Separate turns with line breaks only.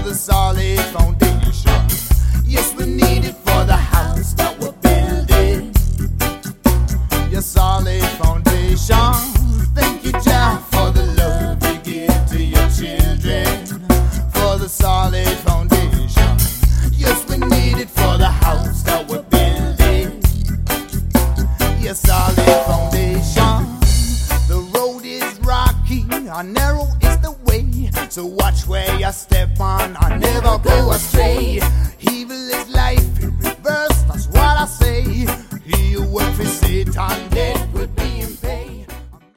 the solid foundation. Yes, we need it for the house that we're building. Your solid foundation. Thank you, Jah, for the love you give to your children. For the solid foundation. Yes, we need it for the house that we're building. Your solid foundation. The road is rocky, and narrow is the way. So watch where you step on, and never go astray. Evil is life in reverse, that's what I say. He who works for Satan, dead would be